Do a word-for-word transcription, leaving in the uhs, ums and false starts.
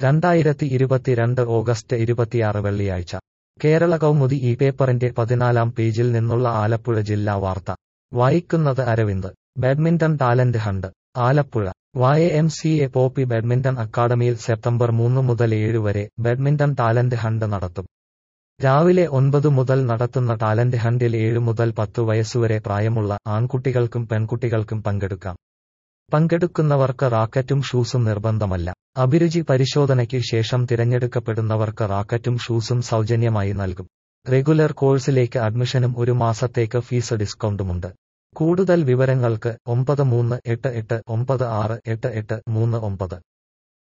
രണ്ടായിരത്തി ഇരുപത്തിരണ്ട് ഓഗസ്റ്റ് ഇരുപത്തിയാറ് വെള്ളിയാഴ്ച കേരള കൗമുദി ഈ പേപ്പറിന്റെ പതിനാലാം പേജിൽ നിന്നുള്ള ആലപ്പുഴ ജില്ലാ വാർത്ത വായിക്കുന്നത് Aravind. Badminton talent hunt Alappuzha. Y M C A Poppy badminton അക്കാദമിയിൽ സെപ്റ്റംബർ മൂന്ന് മുതൽ ഏഴ് വരെ ബാഡ്മിന്റൺ ടാലന്റ് ഹണ്ട് നടത്തും. രാവിലെ ഒൻപത് മുതൽ നടത്തുന്ന ടാലന്റ് ഹണ്ടിൽ ഏഴ് മുതൽ പത്ത് വയസ്സുവരെ പ്രായമുള്ള ആൺകുട്ടികൾക്കും പെൺകുട്ടികൾക്കും പങ്കെടുക്കാം. പങ്കെടുക്കുന്നവർക്ക് റാക്കറ്റും ഷൂസും നിർബന്ധമല്ല. അഭിരുചി പരിശോധനയ്ക്ക് ശേഷം തിരഞ്ഞെടുക്കപ്പെടുന്നവർക്ക് റാക്കറ്റും ഷൂസും സൗജന്യമായി നൽകും. റെഗുലർ കോഴ്സിലേക്ക് അഡ്മിഷനും ഒരു മാസത്തേക്ക് ഫീസ് ഡിസ്കൗണ്ടുമുണ്ട്. കൂടുതൽ വിവരങ്ങൾക്ക് ഒമ്പത് മൂന്ന് എട്ട് എട്ട് ഒമ്പത് ആറ് എട്ട് എട്ട് മൂന്ന് ഒമ്പത്